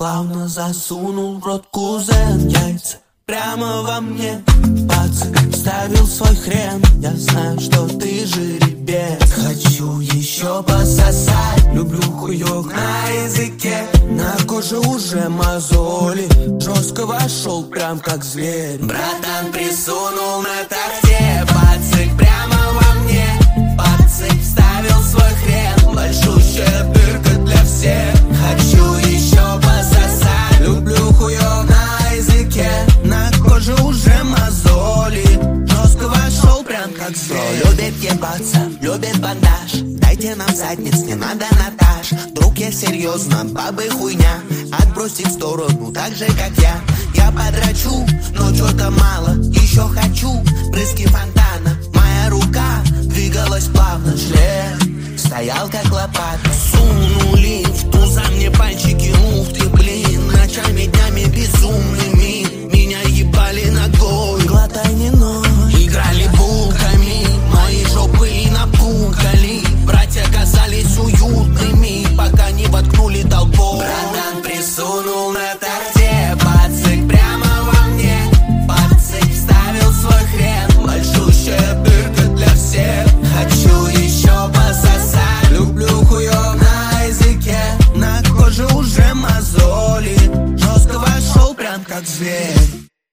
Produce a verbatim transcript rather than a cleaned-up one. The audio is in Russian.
плавно засунул в рот кузен. Яйца прямо во мне, пацан вставил свой хрен. Я знаю, что ты жеребец. Хочу еще пососать, люблю хуёк на языке. На коже уже мозоли, жестко вошел прям как зверь. Братан присунул на торте, пацик прямо во мне. Пацик вставил свой хрен, большущая дырка для всех. Хочу еще пососать, люблю хуёк на языке. На коже уже мозоли, жестко вошел прям как зверь. Любит ебаться, любит бандаж. Дайте нам задниц, не надо натаж. Друг, я серьезно, бабы хуйня. Отбросьте в сторону, так же как я. Я подрачу, но чё-то мало. Еще хочу брызги фонтана. Моя рука двигалась плавно. Шлем стоял как лопата. Сунули в туза мне пальчик.